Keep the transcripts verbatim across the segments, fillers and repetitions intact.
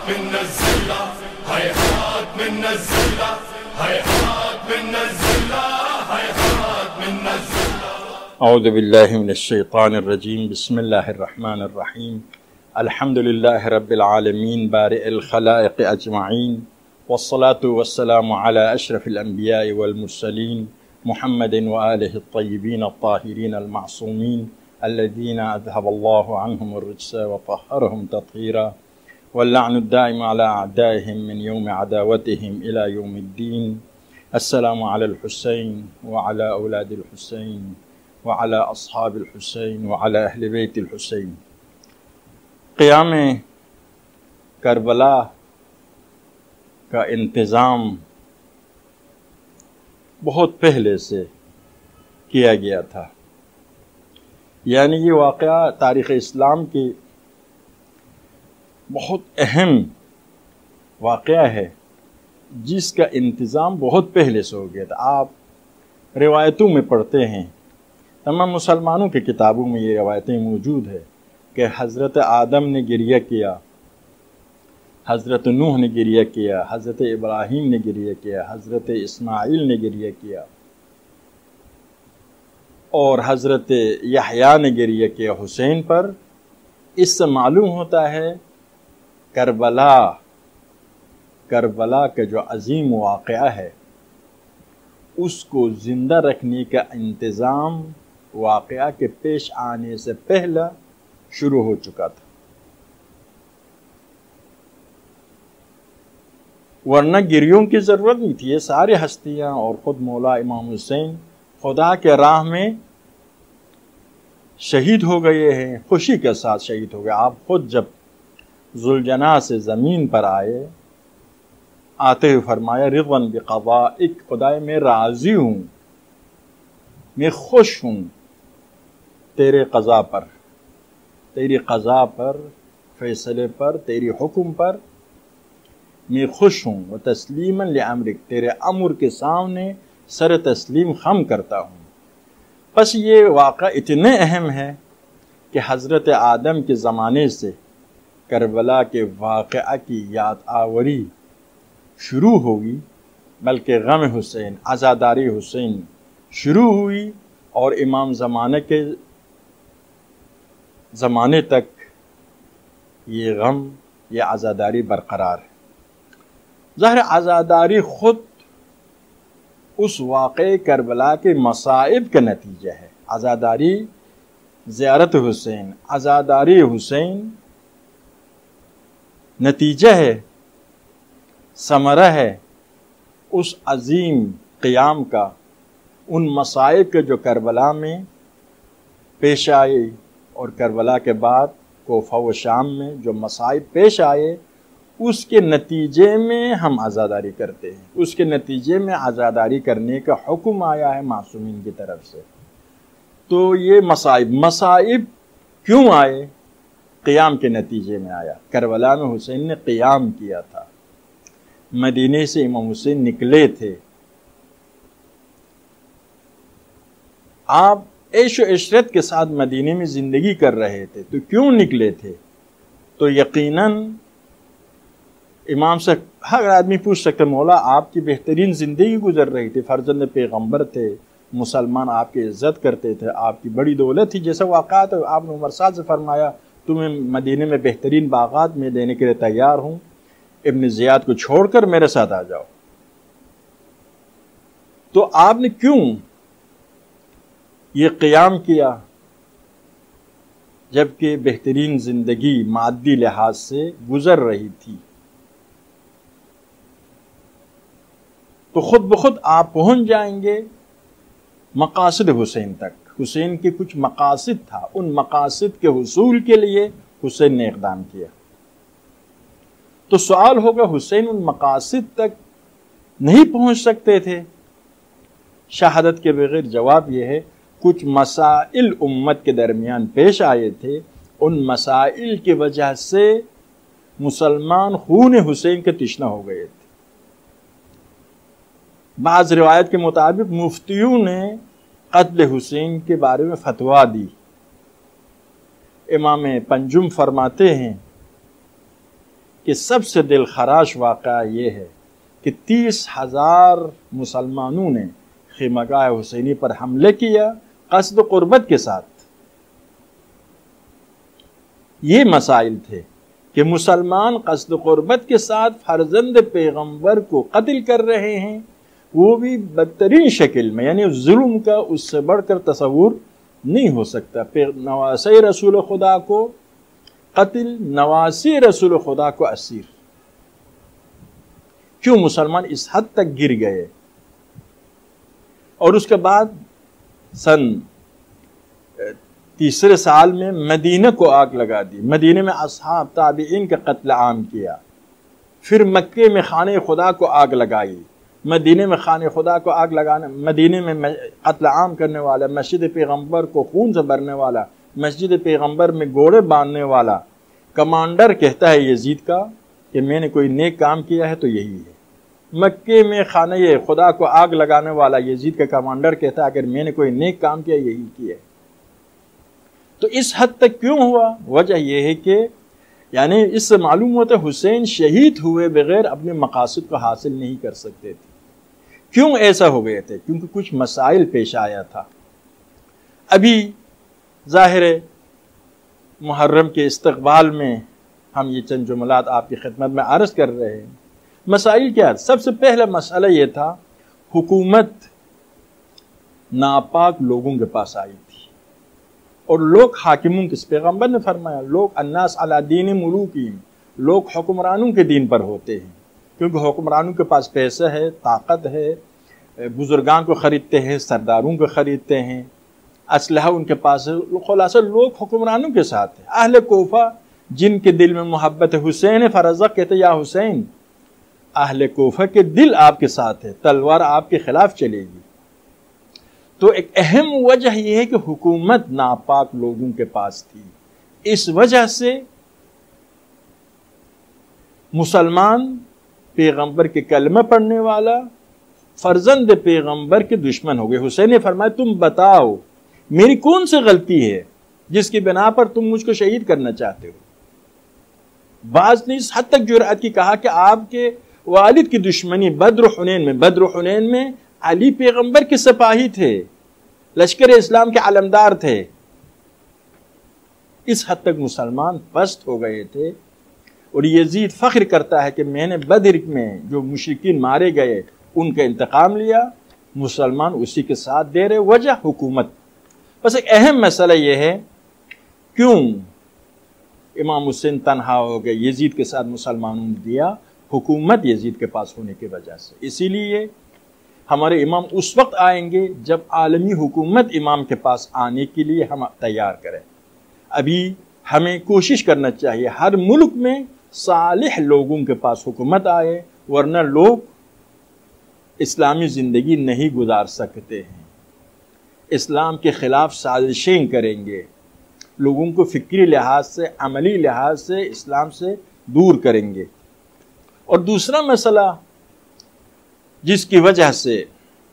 من الزلة هيهات من الزلة هيهات من الزلة هيهات من الزلة. اعوذ باللہ من الشیطان الرجیم. بسم اللہ الرحمن الرحیم. الحمد للہ رب العالمین بارئ الخلائق اجمعین، والصلاة والسلام علی اشرف الانبیاء والمرسلین محمد وآلہ الطیبین الطاہرین المعصومین الذین اذهب اللہ عنہم الرجس وطہرہم تطہیرا، واللعن الدائم على اعدائهم من یوم عداوتهم الى یوم الدین. السلام علی الحسین وعلى اولاد الحسین وعلى اصحاب الحسین وعلى اہل بیت الحسین. قیام کربلا کا انتظام بہت پہلے سے کیا گیا تھا، یعنی یہ واقعہ تاریخ اسلام کی بہت اہم واقعہ ہے جس کا انتظام بہت پہلے سے ہو گیا تھا. آپ روایتوں میں پڑھتے ہیں، تمام مسلمانوں کی کتابوں میں یہ روایتیں موجود ہے کہ حضرت آدم نے گریہ کیا، حضرت نوح نے گریہ کیا، حضرت ابراہیم نے گریہ کیا، حضرت اسماعیل نے گریہ کیا، اور حضرت یحییٰ نے گریہ کیا حسین پر. اس سے معلوم ہوتا ہے کربلا کربلا کا جو عظیم واقعہ ہے اس کو زندہ رکھنے کا انتظام واقعہ کے پیش آنے سے پہلا شروع ہو چکا تھا، ورنہ گریوں کی ضرورت نہیں تھی. یہ سارے ہستیاں اور خود مولا امام حسین خدا کے راہ میں شہید ہو گئے ہیں، خوشی کے ساتھ شہید ہو گئے. آپ خود جب ذوالجناح سے زمین پر آئے آتے ہوئے فرمایا رضوان بقضائک، خدائے میں راضی ہوں، میں خوش ہوں تیرے قضا پر، تیری قضا پر، فیصلے پر، تیری حکم پر میں خوش ہوں. و تسلیما لامرک، تیرے امر کے سامنے سر تسلیم خم کرتا ہوں. بس یہ واقعہ اتنے اہم ہے کہ حضرت آدم کے زمانے سے کربلا کے واقعہ کی یاد آوری شروع ہوئی، بلکہ غم حسین، عزاداری حسین شروع ہوئی، اور امام زمانے کے زمانے تک یہ غم، یہ عزاداری برقرار ہے. ظاہر عزاداری خود اس واقع کربلا کے مصائب کا نتیجہ ہے. عزاداری زیارت حسین، عزاداری حسین نتیجہ ہے، ثمرہ ہے اس عظیم قیام کا، ان مصائب کے جو کربلا میں پیش آئے، اور کربلا کے بعد کوفہ و شام میں جو مصائب پیش آئے اس کے نتیجے میں ہم عزاداری کرتے ہیں، اس کے نتیجے میں عزاداری کرنے کا حکم آیا ہے معصومین کی طرف سے. تو یہ مصائب مصائب کیوں آئے؟ قیام کے نتیجے میں آیا. کربلا میں حسین نے قیام کیا تھا، مدینے سے امام حسین نکلے تھے. آپ عیش و عشرت کے ساتھ مدینے میں زندگی کر رہے تھے، تو کیوں نکلے تھے؟ تو یقیناً امام سے ہر آدمی پوچھ سکتے مولا آپ کی بہترین زندگی گزر رہی تھی، فرزند پیغمبر تھے، مسلمان آپ کی عزت کرتے تھے، آپ کی بڑی دولت تھی. جیسا واقعات آپ نے عمر سعد سے فرمایا تمہیں مدینے میں بہترین باغات میں دینے کے لیے تیار ہوں، ابن زیاد کو چھوڑ کر میرے ساتھ آ جاؤ. تو آپ نے کیوں یہ قیام کیا جبکہ بہترین زندگی مادی لحاظ سے گزر رہی تھی؟ تو خود بخود آپ پہنچ جائیں گے مقاصد حسین تک. حسین کے کچھ مقاصد تھا، ان مقاصد کے حصول کے لیے حسین نے اقدام کیا. تو سوال ہوگا حسین ان مقاصد تک نہیں پہنچ سکتے تھے شہادت کے بغیر؟ جواب یہ ہے کچھ مسائل امت کے درمیان پیش آئے تھے، ان مسائل کی وجہ سے مسلمان خون حسین کے تشنہ ہو گئے تھے. بعض روایت کے مطابق مفتیوں نے قتل حسین کے بارے میں فتویٰ دی. امام پنجم فرماتے ہیں کہ سب سے دل خراش واقعہ یہ ہے کہ تیس ہزار مسلمانوں نے خیمگاہ حسینی پر حملے کیا قصد و قربت کے ساتھ۔ یہ مسائل تھے کہ مسلمان قصد و قربت کے ساتھ فرزند پیغمبر کو قتل کر رہے ہیں، وہ بھی بدترین شکل میں، یعنی ظلم کا اس سے بڑھ کر تصور نہیں ہو سکتا۔ نواسی رسول خدا کو قتل، نواسی رسول خدا کو اسیر۔ کیوں مسلمان اس حد تک گر گئے؟ اور اس کے بعد سن تیسرے سال میں مدینہ کو آگ لگا دی، مدینہ میں اصحاب تابعین کا قتل عام کیا، پھر مکے میں خانہ خدا کو آگ لگائی، مدینہ میں خانہ خدا کو آگ لگانے، مدینہ میں قتل عام کرنے والا، مسجد پیغمبر کو خون سے بھرنے والا، مسجد پیغمبر میں گھوڑے باندھنے والا کمانڈر کہتا ہے یزید کا کہ میں نے کوئی نیک کام کیا ہے تو یہی ہے۔ مکے میں خانہ خدا کو آگ لگانے والا یزید کا کمانڈر کہتا ہے اگر میں نے کوئی نیک کام کیا یہی کیا ہے۔ تو اس حد تک کیوں ہوا؟ وجہ یہ ہے کہ یعنی اس سے معلوم ہوتا ہے حسین شہید ہوئے بغیر اپنے مقاصد کو حاصل نہیں کر سکتے تھے۔ کیوں ایسا ہو گئے تھے؟ کیونکہ کچھ مسائل پیش آیا تھا۔ ابھی ظاہر محرم کے استقبال میں ہم یہ چند جملات آپ کی خدمت میں عرض کر رہے ہیں۔ مسائل کیا؟ سب سے پہلا مسئلہ یہ تھا حکومت ناپاک لوگوں کے پاس آئی تھی اور لوگ حاکموں کے، پیغمبر نے فرمایا لوگ الناس علی دین ملوکہم، لوگ حکمرانوں کے دین پر ہوتے ہیں، کیونکہ حکمرانوں کے پاس پیسہ ہے، طاقت ہے، بزرگان کو خریدتے ہیں، سرداروں کو خریدتے ہیں، اسلحہ ان کے پاس ہے، خلاصہ لوگ حکمرانوں کے ساتھ ہیں۔ اہل کوفہ جن کے دل میں محبت حسین فرزہ کہتے یا حسین، اہل کوفہ کے دل آپ کے ساتھ ہے، تلوار آپ کے خلاف چلے گی۔ تو ایک اہم وجہ یہ ہے کہ حکومت ناپاک لوگوں کے پاس تھی، اس وجہ سے مسلمان پیغمبر کے کلمہ پڑھنے والا فرزند پیغمبر کے دشمن ہو گئے۔ حسین نے فرمایا تم بتاؤ میری کون سی غلطی ہے جس کی بنا پر تم مجھ کو شہید کرنا چاہتے ہو؟ بعض نے اس حد تک جرأت کی کہا کہ آپ کے والد کی دشمنی بدر حنین میں، بدر حنین میں علی پیغمبر کے سپاہی تھے، لشکر اسلام کے علمدار تھے۔ اس حد تک مسلمان پست ہو گئے تھے، اور یزید فخر کرتا ہے کہ میں نے بدر میں جو مشرکین مارے گئے ان کا انتقام لیا، مسلمان اسی کے ساتھ دے رہے۔ وجہ حکومت۔ بس ایک اہم مسئلہ یہ ہے کیوں امام حسین تنہا ہو گئے، یزید کے ساتھ مسلمانوں نے دیا، حکومت یزید کے پاس ہونے کی وجہ سے۔ اسی لیے ہمارے امام اس وقت آئیں گے جب عالمی حکومت امام کے پاس آنے کے لیے ہم تیار کریں۔ ابھی ہمیں کوشش کرنا چاہیے ہر ملک میں صالح لوگوں کے پاس حکومت آئے، ورنہ لوگ اسلامی زندگی نہیں گزار سکتے ہیں، اسلام کے خلاف سازشیں کریں گے، لوگوں کو فکری لحاظ سے، عملی لحاظ سے اسلام سے دور کریں گے۔ اور دوسرا مسئلہ جس کی وجہ سے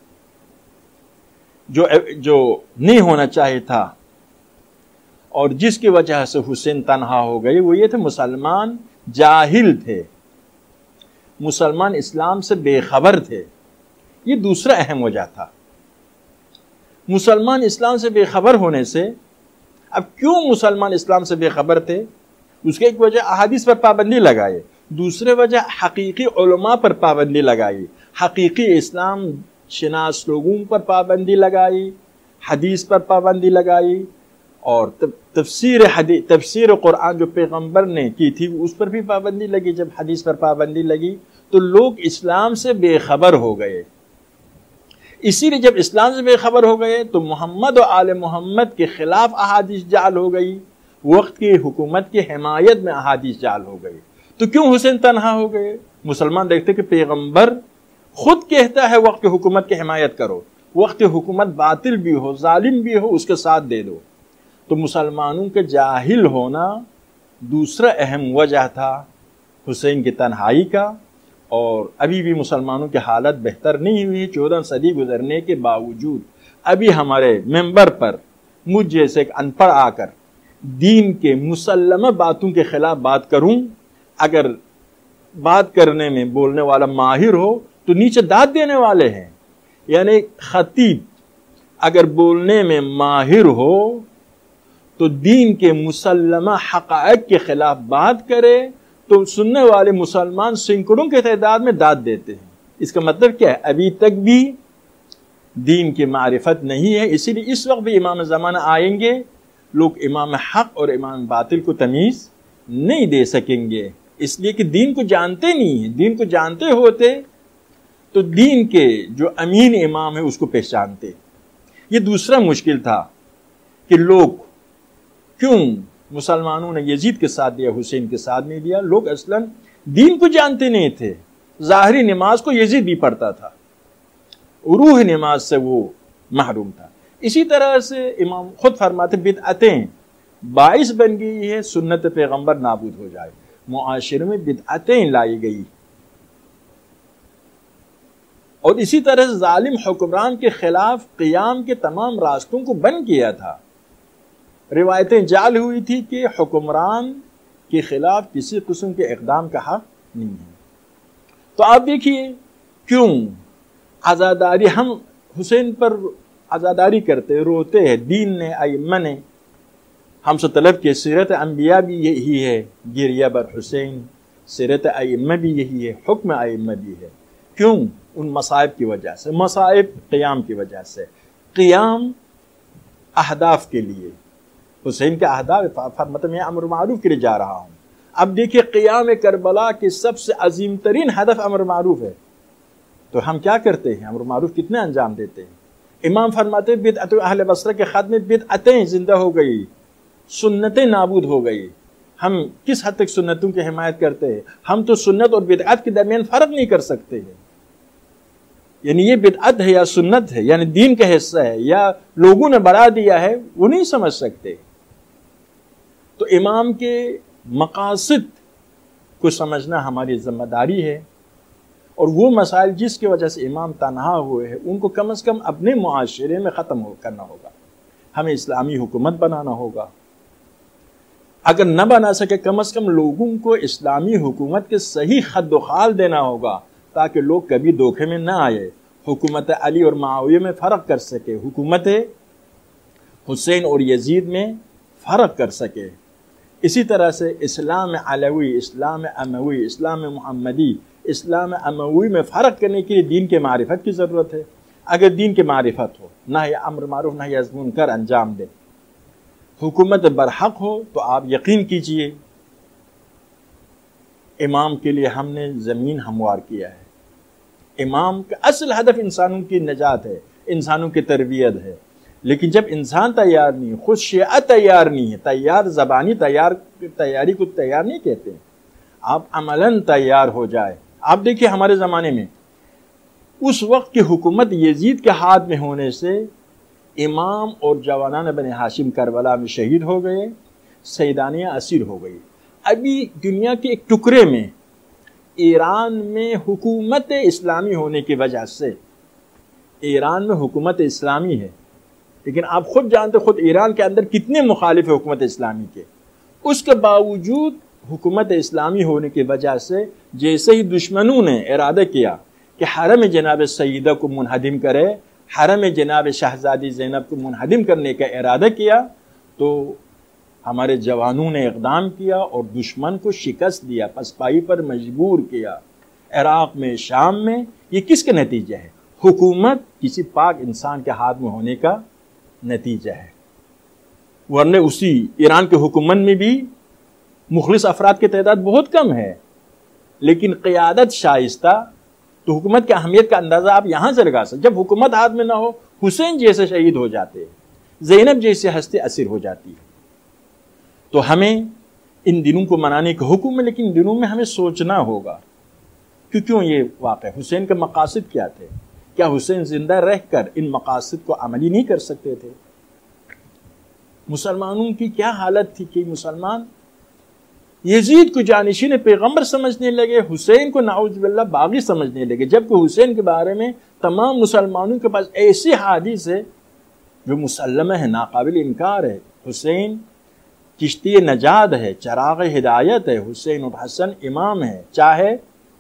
جو جو نہیں ہونا چاہیے تھا اور جس کی وجہ سے حسین تنہا ہو گئے وہ یہ تھے مسلمان جاہل تھے، مسلمان اسلام سے بے خبر تھے۔ یہ دوسرا اہم وجہ تھا۔ مسلمان اسلام سے بے خبر ہونے سے، اب کیوں مسلمان اسلام سے بے خبر تھے؟ اس کی ایک وجہ احادیث پر پابندی لگائے، دوسرے وجہ حقیقی علماء پر پابندی لگائی، حقیقی اسلام شناس لوگوں پر پابندی لگائی، حدیث پر پابندی لگائی، اور تفسیر حدیث تفسیر قرآن جو پیغمبر نے کی تھی اس پر بھی پابندی لگی۔ جب حدیث پر پابندی لگی تو لوگ اسلام سے بے خبر ہو گئے۔ اسی لیے جب اسلام سے بے خبر ہو گئے تو محمد و آل محمد کے خلاف احادیث جعل ہو گئی، وقت کی حکومت کی حمایت میں احادیث جعل ہو گئی۔ تو کیوں حسین تنہا ہو گئے؟ مسلمان دیکھتے کہ پیغمبر خود کہتا ہے وقت کی حکومت کی حمایت کرو، وقت کی حکومت باطل بھی ہو، ظالم بھی ہو، اس کے ساتھ دے دو۔ تو مسلمانوں کے جاہل ہونا دوسرا اہم وجہ تھا حسین کی تنہائی کا۔ اور ابھی بھی مسلمانوں کی حالت بہتر نہیں ہوئی، چودہ صدی گزرنے کے باوجود ابھی ہمارے ممبر پر مجھ جیسے ایک ان پڑھ آ کر دین کے مسلمہ باتوں کے خلاف بات کروں، اگر بات کرنے میں بولنے والا ماہر ہو تو نیچے داد دینے والے ہیں. یعنی خطیب اگر بولنے میں ماہر ہو تو دین کے مسلمہ حقائق کے خلاف بات کرے تو سننے والے مسلمان سینکڑوں کے تعداد میں داد دیتے ہیں. اس کا مطلب کیا ہے؟ ابھی تک بھی دین کی معرفت نہیں ہے. اسی لیے اس وقت بھی امام زمانہ آئیں گے، لوگ امام حق اور امام باطل کو تمیز نہیں دے سکیں گے، اس لیے کہ دین کو جانتے نہیں ہیں. دین کو جانتے ہوتے تو دین کے جو امین امام ہے اس کو پہچانتے. یہ دوسرا مشکل تھا کہ لوگ کیوں مسلمانوں نے یزید کے ساتھ دیا، حسین کے ساتھ نہیں دیا. لوگ اصلاً دین کو جانتے نہیں تھے. ظاہری نماز کو یزید بھی پڑھتا تھا، روح نماز سے وہ محروم تھا. اسی طرح سے امام خود فرماتے بدعتیں باعث بن گئی ہے سنت پیغمبر نابود ہو جائے. معاشرے میں بدعتیں لائی گئی، اور اسی طرح سے ظالم حکمران کے خلاف قیام کے تمام راستوں کو بند کیا تھا. روایتیں جعل ہوئی تھی کہ حکمران کے خلاف کسی قسم کے اقدام کا حق نہیں ہے. تو آپ دیکھیے کیوں عزاداری، ہم حسین پر عزاداری کرتے روتے ہیں. دین نے ائمہ نے ہم سے طلب کی سیرت انبیاء بھی یہی ہے، گریہ بر حسین، سیرت ائمہ بھی یہی ہے، حکم ائمہ بھی ہے. کیوں؟ ان مصائب کی وجہ سے. مصائب قیام کی وجہ سے. قیام اہداف کے لیے، حسین کے اہداف مطلب میں امر معروف کے لیے جا رہا ہوں. اب دیکھیے قیام کربلا کی سب سے عظیم ترین ہدف امر معروف ہے، تو ہم کیا کرتے ہیں؟ امر معروف کتنے انجام دیتے ہیں. امام فرماتے بدعت اہل بصرہ کے خط میں بدعتیں زندہ ہو گئی، سنتیں نابود ہو گئی. ہم کس حد تک سنتوں کی حمایت کرتے ہیں؟ ہم تو سنت اور بدعت کے درمیان فرق نہیں کر سکتے ہیں. یعنی یہ بدعت ہے یا سنت ہے، یعنی دین کا حصہ ہے یا لوگوں نے بڑھا دیا ہے، وہ نہیں سمجھ سکتے. تو امام کے مقاصد کو سمجھنا ہماری ذمہ داری ہے، اور وہ مسائل جس کی وجہ سے امام تنہا ہوئے ہیں ان کو کم از کم اپنے معاشرے میں ختم کرنا ہوگا. ہمیں اسلامی حکومت بنانا ہوگا. اگر نہ بنا سکے کم از کم لوگوں کو اسلامی حکومت کے صحیح خد و خال دینا ہوگا تاکہ لوگ کبھی دھوکے میں نہ آئے. حکومت علی اور معاویہ میں فرق کر سکے، حکومت حسین اور یزید میں فرق کر سکے. اسی طرح سے اسلام علوی، اسلام اموی، اسلام محمدی، اسلام اموی میں فرق کرنے کے لیے دین کے معرفت کی ضرورت ہے. اگر دین کے معرفت ہو، نہ یہ امر معروف نہ یہ منکر انجام دے، حکومت برحق ہو، تو آپ یقین کیجئے امام کے لیے ہم نے زمین ہموار کیا ہے. امام کا اصل ہدف انسانوں کی نجات ہے، انسانوں کی تربیت ہے. لیکن جب انسان تیار نہیں، خود شیعہ تیار نہیں ہے، تیار زبانی تیار تیاری کو تیار نہیں کہتے، آپ عملاً تیار ہو جائے. آپ دیکھیے ہمارے زمانے میں اس وقت کی حکومت یزید کے ہاتھ میں ہونے سے امام اور جوانان بن ہاشم کربلا میں شہید ہو گئے، سیدانیہ اسیر ہو گئی. ابھی دنیا کے ایک ٹکڑے میں ایران میں حکومت اسلامی ہونے کی وجہ سے، ایران میں حکومت اسلامی ہے، لیکن آپ خود جانتے خود ایران کے اندر کتنے مخالف حکومت اسلامی کے، اس کے باوجود حکومت اسلامی ہونے کی وجہ سے جیسے ہی دشمنوں نے ارادہ کیا کہ حرم جناب سیدہ کو منہدم کرے، حرم جناب شہزادی زینب کو منہدم کرنے کا ارادہ کیا، تو ہمارے جوانوں نے اقدام کیا اور دشمن کو شکست دیا، پسپائی پر مجبور کیا. عراق میں، شام میں. یہ کس کا نتیجہ ہے؟ حکومت کسی پاک انسان کے ہاتھ میں ہونے کا نتیجہ ہے. ورنہ اسی ایران کے حکومت میں بھی مخلص افراد کی تعداد بہت کم ہے، لیکن قیادت شائستہ، تو حکومت کی اہمیت کا اندازہ آپ یہاں سے لگا سکتے. جب حکومت ہاتھ میں نہ ہو، حسین جیسے شہید ہو جاتے، زینب جیسے ہستی اسیر ہو جاتی ہے. تو ہمیں ان دنوں کو منانے کا حکم ہے، لیکن ان دنوں میں ہمیں سوچنا ہوگا کہ کیوں یہ واقع، حسین کے مقاصد کیا تھے؟ کیا حسین زندہ رہ کر ان مقاصد کو عملی نہیں کر سکتے تھے؟ مسلمانوں کی کیا حالت تھی کہ مسلمان یزید کو جانشین پیغمبر سمجھنے لگے، حسین کو نعوذ باللہ باغی سمجھنے لگے، جبکہ حسین کے بارے میں تمام مسلمانوں کے پاس ایسی حدیث ہے جو مسلمہ ہے، ناقابل انکار ہے. حسین کشتی نجات ہے، چراغ ہدایت ہے، حسین اور حسن امام ہے، چاہے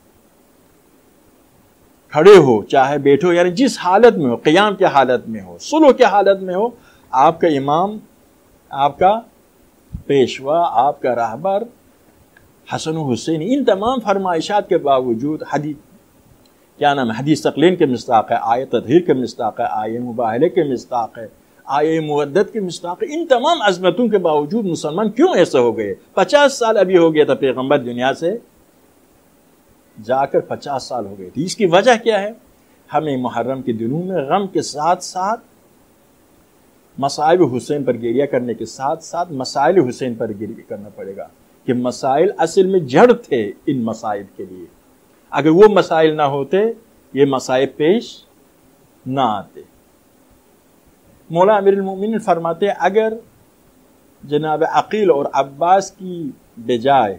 کھڑے ہو چاہے بیٹھو، یعنی جس حالت میں ہو، قیام کی حالت میں ہو، صلح کی حالت میں ہو، آپ کا امام، آپ کا پیشوا، آپ کا راہبر حسن و حسین. ان تمام فرمائشات کے باوجود حدیث کیا نام ہے حدیث تقلین کے مصداق ہے، آیہ تطہیر کے مصداق ہے، آیہ مباہلے کے مصداق ہے، آیہ مودت کے مصداق ہے. ان تمام عظمتوں کے باوجود مسلمان کیوں ایسے ہو گئے؟ پچاس سال ابھی ہو گیا تھا پیغمبر دنیا سے جا کر، پچاس سال ہو گئے تھے. اس کی وجہ کیا ہے؟ ہمیں محرم کے دنوں میں غم کے ساتھ ساتھ مصائب حسین پر گریہ کرنے کے ساتھ ساتھ مسائل حسین پر گریہ کرنا پڑے گا، کہ مسائل اصل میں جڑ تھے ان مسائب کے لیے. اگر وہ مسائل نہ ہوتے یہ مسائب پیش نہ آتے. مولا امیر المومنین فرماتے ہیں اگر جناب عقیل اور عباس کی بجائے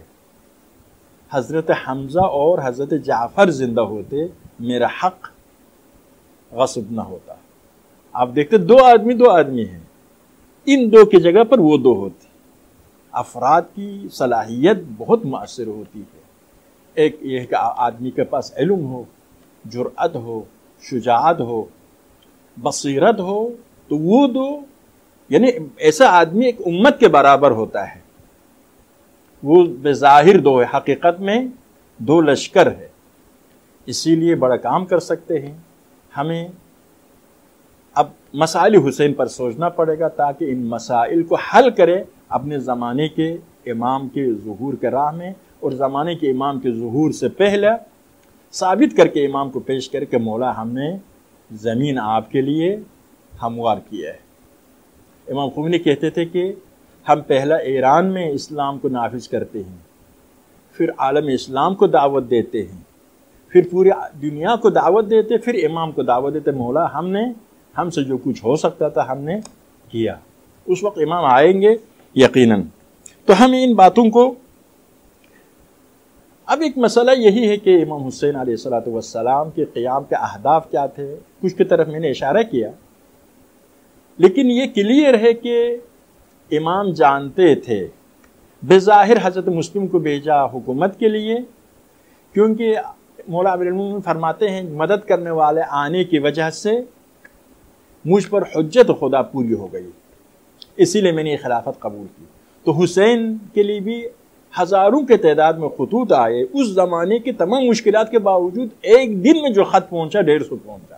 حضرت حمزہ اور حضرت جعفر زندہ ہوتے میرا حق غصب نہ ہوتا. آپ دیکھتے دو آدمی دو آدمی ہیں، ان دو کی جگہ پر وہ دو ہوتے. افراد کی صلاحیت بہت مؤثر ہوتی ہے. ایک یہ کہ آدمی کے پاس علم ہو، جرأت ہو، شجاعت ہو، بصیرت ہو، تو وہ دو، یعنی ایسا آدمی ایک امت کے برابر ہوتا ہے. وہ بظاہر دو ہے، حقیقت میں دو لشکر ہے. اسی لیے بڑا کام کر سکتے ہیں. ہمیں اب مسائل حسین پر سوچنا پڑے گا تاکہ ان مسائل کو حل کرے اپنے زمانے کے امام کے ظہور کے راہ میں، اور زمانے کے امام کے ظہور سے پہلے ثابت کر کے امام کو پیش کر کے مولا ہم نے زمین آپ کے لیے ہموار کیا ہے. امام خمینی کہتے تھے کہ ہم پہلا ایران میں اسلام کو نافذ کرتے ہیں، پھر عالم اسلام کو دعوت دیتے ہیں، پھر پوری دنیا کو دعوت دیتے، پھر امام کو دعوت دیتے. مولا ہم نے ہم سے جو کچھ ہو سکتا تھا ہم نے کیا. اس وقت امام آئیں گے یقیناً. تو ہمیں ان باتوں کو، اب ایک مسئلہ یہی ہے کہ امام حسین علیہ الصلوۃ والسلام کے قیام کے اہداف کیا تھے، کچھ کی طرف میں نے اشارہ کیا، لیکن یہ کلیئر ہے کہ امام جانتے تھے بظاہر حضرت مسلم کو بھیجا حکومت کے لیے، کیونکہ مولا امیر المومنین فرماتے ہیں مدد کرنے والے آنے کی وجہ سے مجھ پر حجت خدا پوری ہو گئی، اسی لیے میں نے یہ خلافت قبول کی. تو حسین کے لیے بھی ہزاروں کے تعداد میں خطوط آئے. اس زمانے کی تمام مشکلات کے باوجود ایک دن میں جو خط پہنچا ڈیڑھ سو پہنچا.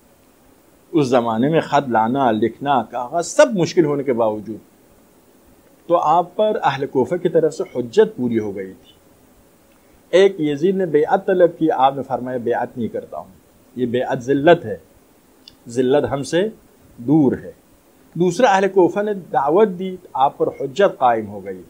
اس زمانے میں خط لانا، لکھنا، کاغذ سب مشکل ہونے کے باوجود تو آپ پر اہل کوفہ کی طرف سے حجت پوری ہو گئی تھی. ایک یزید نے بیعت طلب کی، آپ نے فرمایا بیعت نہیں کرتا ہوں، یہ بیعت ذلت ہے، ذلت ہم سے دور ہے. دوسرا اہل کوفہ نے دعوت دی، آپ پر حجت قائم ہو گئی.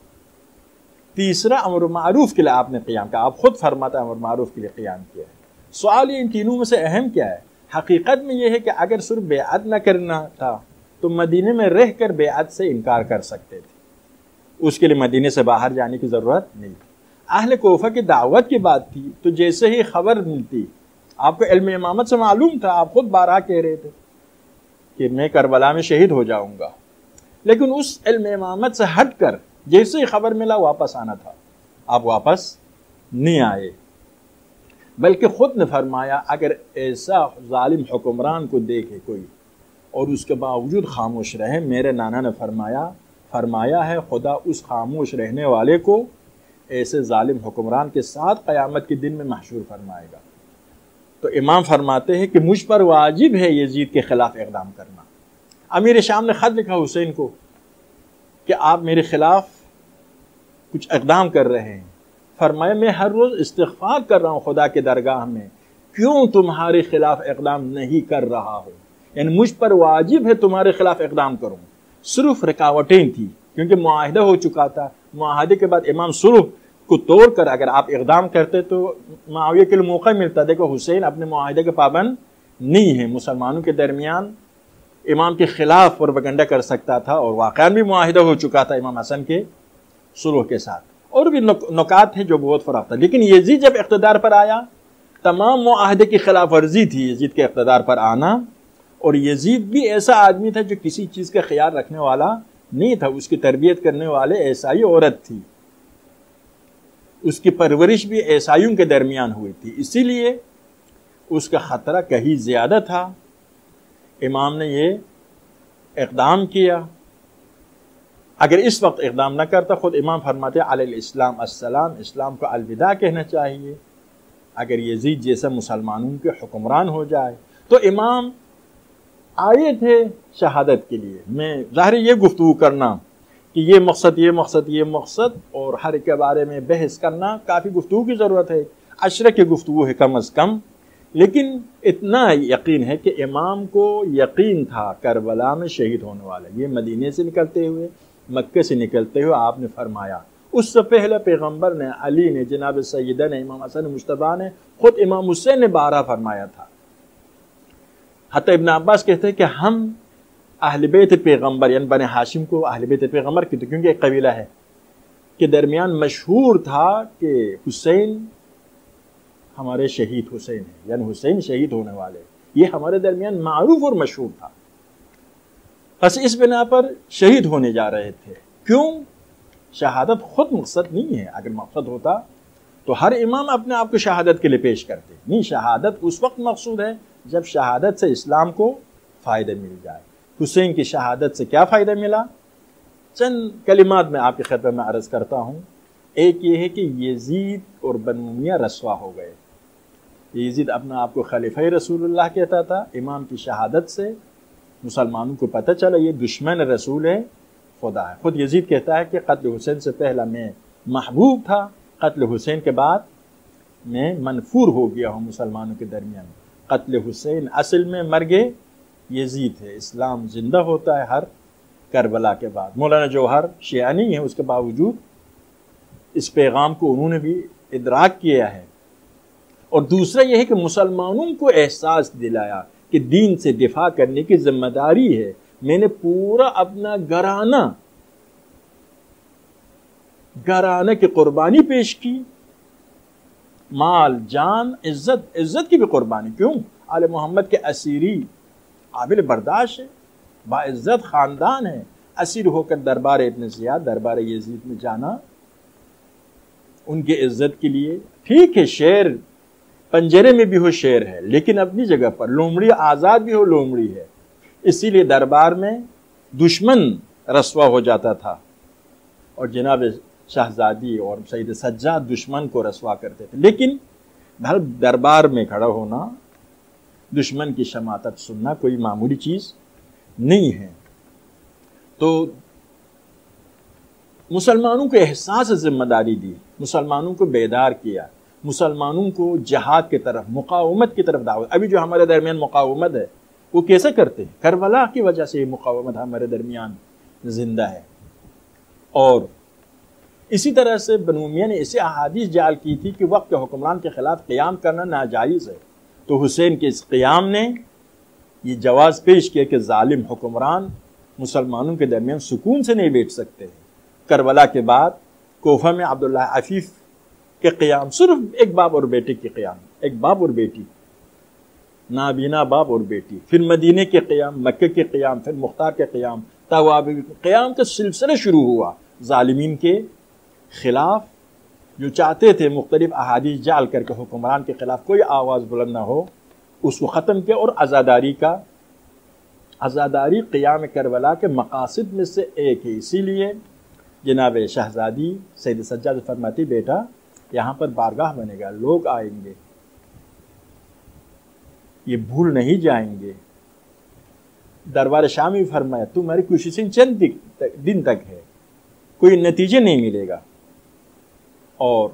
تیسرا امر معروف کے لیے آپ نے قیام کیا، آپ خود فرماتا امر معروف کے لیے قیام کیا ہے. سوال یہ ان تینوں میں سے اہم کیا ہے؟ حقیقت میں یہ ہے کہ اگر صرف بیعت نہ کرنا تھا تو مدینے میں رہ کر بیعت سے انکار کر سکتے تھے، اس کے لیے مدینے سے باہر جانے کی ضرورت نہیں. اہل کوفہ کی دعوت کی بات تھی تو جیسے ہی خبر ملتی، آپ کو علم امامت سے معلوم تھا، آپ خود بارہا کہہ رہے تھے کہ میں کربلا میں شہید ہو جاؤں گا، لیکن اس علم امامت سے ہٹ کر جیسے ہی خبر ملا واپس آنا تھا، آپ واپس نہیں آئے. بلکہ خود نے فرمایا اگر ایسا ظالم حکمران کو دیکھے کوئی اور اس کے باوجود خاموش رہے، میرے نانا نے فرمایا فرمایا ہے خدا اس خاموش رہنے والے کو ایسے ظالم حکمران کے ساتھ قیامت کے دن میں محشور فرمائے گا. تو امام فرماتے ہیں کہ مجھ پر واجب ہے یزید کے خلاف اقدام کرنا. امیر شام نے خط لکھا حسین کو کہ آپ میرے خلاف کچھ اقدام کر رہے ہیں. فرمایا میں ہر روز استغفار کر رہا ہوں خدا کے درگاہ میں، کیوں تمہارے خلاف اقدام نہیں کر رہا ہوں، یعنی مجھ پر واجب ہے تمہارے خلاف اقدام کروں. صرف رکاوٹیں تھی کیونکہ معاہدہ ہو چکا تھا. معاہدے کے بعد امام صلح کو توڑ کر اگر آپ اقدام کرتے تو معاویہ کے لیے موقع ملتا. دیکھو حسین اپنے معاہدے کے پابند نہیں ہے، مسلمانوں کے درمیان امام کے خلاف پروپیگنڈا کر سکتا تھا، اور واقعا بھی معاہدہ ہو چکا تھا امام حسن کے صلح کے ساتھ. اور بھی نکات ہیں جو بہت فرق تھا. لیکن یزید جب اقتدار پر آیا، تمام معاہدے کی خلاف ورزی تھی یزید کے اقتدار پر آنا، اور یزید بھی ایسا آدمی تھا جو کسی چیز کا خیال رکھنے والا نہیں تھا، اس کی تربیت کرنے والے عیسائی عورت تھی، اس کی پرورش بھی عیسائیوں کے درمیان ہوئی تھی، اسی لیے اس کا خطرہ کہیں زیادہ تھا۔ امام نے یہ اقدام کیا۔ اگر اس وقت اقدام نہ کرتا، خود امام فرماتے علی الاسلام السلام، اسلام کو الوداع کہنا چاہیے اگر یزید جیسا مسلمانوں کے حکمران ہو جائے۔ تو امام آئے تھے شہادت کے لیے۔ میں ظاہر یہ گفتگو کرنا کہ یہ مقصد یہ مقصد یہ مقصد اور ہر ایک کے بارے میں بحث کرنا کافی گفتگو کی ضرورت ہے، عشرہ کی گفتگو ہے کم از کم، لیکن اتنا یقین ہے کہ امام کو یقین تھا کربلا میں شہید ہونے والا۔ یہ مدینے سے نکلتے ہوئے، مکہ سے نکلتے ہوئے آپ نے فرمایا، اس سے پہلے پیغمبر نے، علی نے، جناب سیدہ نے، امام حسن مجتبیٰ نے، خود امام حسین نے بارہ فرمایا تھا۔ حتی ابن عباس کہتے ہیں کہ ہم اہل بیت پیغمبر یعنی بنی ہاشم کو اہل بیت پیغمبر کی، کیونکہ ایک قبیلہ ہے کے درمیان مشہور تھا کہ حسین ہمارے شہید حسین ہیں، یعنی حسین شہید ہونے والے، یہ ہمارے درمیان معروف اور مشہور تھا۔ بس اس بنا پر شہید ہونے جا رہے تھے۔ کیوں؟ شہادت خود مقصد نہیں ہے، اگر مقصد ہوتا تو ہر امام اپنے آپ کو شہادت کے لیے پیش کرتے، نہیں، شہادت اس وقت مقصود ہے جب شہادت سے اسلام کو فائدہ مل جائے۔ حسین کی شہادت سے کیا فائدہ ملا؟ چند کلمات میں آپ کی خدمت میں عرض کرتا ہوں۔ ایک یہ ہے کہ یزید اور بنو امیہ رسوا ہو گئے۔ یزید اپنا آپ کو خلیفہ رسول اللہ کہتا تھا، امام کی شہادت سے مسلمانوں کو پتہ چلا یہ دشمن رسول ہے خدا ہے۔ خود یزید کہتا ہے کہ قتل حسین سے پہلا میں محبوب تھا، قتل حسین کے بعد میں منفور ہو گیا ہوں مسلمانوں کے درمیان۔ قتل حسین اصل میں مرگ یزید ہے، اسلام زندہ ہوتا ہے ہر کربلا کے بعد۔ مولانا جوہر شیعہ نہیں ہے، اس کے باوجود اس پیغام کو انہوں نے بھی ادراک کیا ہے۔ اور دوسرا یہ ہے کہ مسلمانوں کو احساس دلایا کہ دین سے دفاع کرنے کی ذمہ داری ہے۔ میں نے پورا اپنا گھرانہ گھرانہ کی قربانی پیش کی، مال، جان، عزت، عزت کی بھی قربانی۔ کیوں؟ آل محمد کے اسیری قابل برداشت ہے، باعزت خاندان ہے، اسیر ہو کر دربار ابن زیاد، دربار یزید میں جانا ان کی عزت کے لیے۔ ٹھیک ہے، شیر پنجرے میں بھی ہو شیر ہے، لیکن اپنی جگہ پر لومڑی آزاد بھی ہو لومڑی ہے، اسی لیے دربار میں دشمن رسوا ہو جاتا تھا، اور جناب شہزادی اور سید سجاد دشمن کو رسوا کرتے تھے۔ لیکن ہر دربار میں کھڑا ہونا، دشمن کی شماتت سننا کوئی معمولی چیز نہیں ہے۔ تو مسلمانوں کو احساس ذمہ داری دی، مسلمانوں کو بیدار کیا، مسلمانوں کو جہاد کی طرف، مقاومت کی طرف دعوت۔ ابھی جو ہمارے درمیان مقاومت ہے وہ کیسے کرتے ہیں؟ کربلا کی وجہ سے یہ مقاومت ہمارے درمیان زندہ ہے۔ اور اسی طرح سے بنو امیہ نے ایسے احادیث جعل کی تھی کہ وقت کے حکمران کے خلاف قیام کرنا ناجائز ہے، تو حسین کے اس قیام نے یہ جواز پیش کیا کہ ظالم حکمران مسلمانوں کے درمیان سکون سے نہیں بیٹھ سکتے ہیں۔ کربلا کے بعد کوفہ میں عبداللہ عفیف کے قیام، صرف ایک باپ اور بیٹے کے قیام، ایک باپ اور بیٹی، نابینا باپ اور بیٹی، پھر مدینے کے قیام، مکہ کے قیام، پھر مختار کے قیام، تواب قیام کا سلسلہ شروع ہوا ظالمین کے خلاف، جو چاہتے تھے مختلف احادیث جعل کر کے حکمران کے خلاف کوئی آواز بلند نہ ہو، اس کو ختم کیا۔ اور عزاداری کا عزاداری قیام کربلا کے مقاصد میں سے ایک ہے۔ اسی لیے جناب شہزادی سید سجاد فرماتی، بیٹا یہاں پر بارگاہ بنے گا، لوگ آئیں گے، یہ بھول نہیں جائیں گے۔ دربار شامی فرمایا تمہاری کوششیں چند دن تک ہے، کوئی نتیجے نہیں ملے گا۔ اور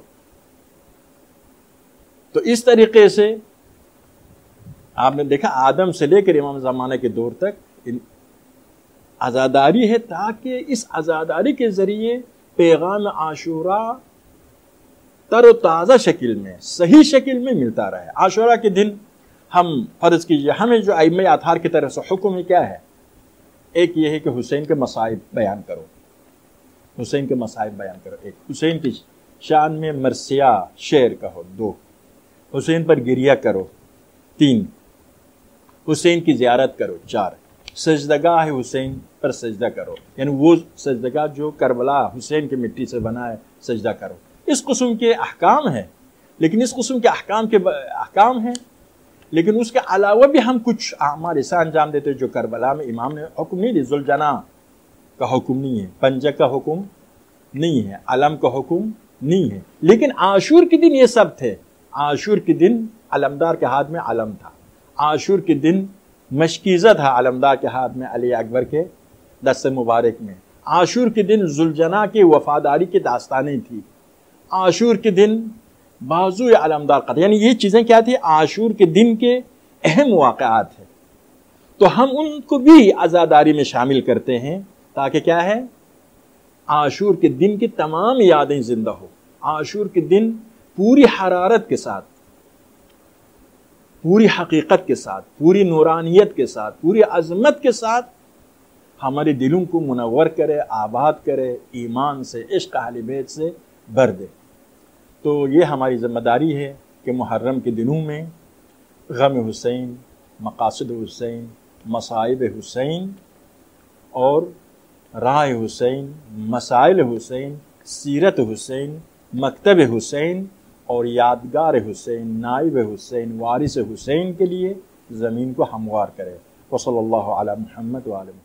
تو اس طریقے سے آپ نے دیکھا آدم سے لے کر امام زمانہ کے دور تک عزاداری ہے، تاکہ اس عزاداری کے ذریعے پیغام عاشوراء تر و تازہ شکل میں، صحیح شکل میں ملتا رہے۔ عاشوراء کے دن ہم فرض کیجئے ہمیں جو ائمہ اطہار کی طرف سے حکم ہے کیا ہے؟ ایک یہ ہے کہ حسین کے مصائب بیان کرو، حسین کے مصائب بیان کرو۔ ایک حسین کی شان میں مرثیہ شعر کہو، دو حسین پر گریہ کرو، تین حسین کی زیارت کرو، چار سجدگاہ حسین پر سجدہ کرو، یعنی وہ سجدگاہ جو کربلا حسین کی مٹی سے بنا ہے سجدہ کرو۔ اس قسم کے احکام ہیں، لیکن اس قسم کے احکام کے احکام ہیں لیکن اس کے علاوہ بھی ہم کچھ اعمال ایسا انجام دیتے جو کربلا میں امام نے حکم نہیں دی۔ ذوالجناح کا حکم نہیں ہے، پنجہ کا حکم نہیں ہے، علم کا حکم نہیں ہے، لیکن عاشور کے دن یہ سب تھے۔ عاشور کے دن علمدار کے ہاتھ میں علم تھا، عاشور کے دن مشکیزہ تھا علمدار کے ہاتھ میں علی اکبر کے دست مبارک میں، عاشور کے دن ذوالجناح کی وفاداری کی داستانیں تھی، عاشور کے دن بازو علمدار قتل، یعنی یہ چیزیں کیا تھی؟ عاشور کے دن کے اہم واقعات ہیں۔ تو ہم ان کو بھی عزاداری میں شامل کرتے ہیں تاکہ کیا ہے؟ عاشور کے دن کی تمام یادیں زندہ ہو، عاشور کے دن پوری حرارت کے ساتھ، پوری حقیقت کے ساتھ، پوری نورانیت کے ساتھ، پوری عظمت کے ساتھ ہمارے دلوں کو منور کرے، آباد کرے، ایمان سے، عشق اہل بیت سے بھر دے۔ تو یہ ہماری ذمہ داری ہے کہ محرم کے دنوں میں غم حسین، مقاصد حسین، مصائب حسین اور راہ حسین، مسائل حسین، سیرت حسین، مکتب حسین اور یادگار حسین، نائب حسین، وارث حسین کے لیے زمین کو ہموار کرے۔ وصلی اللہ علی محمد وعلی محمد۔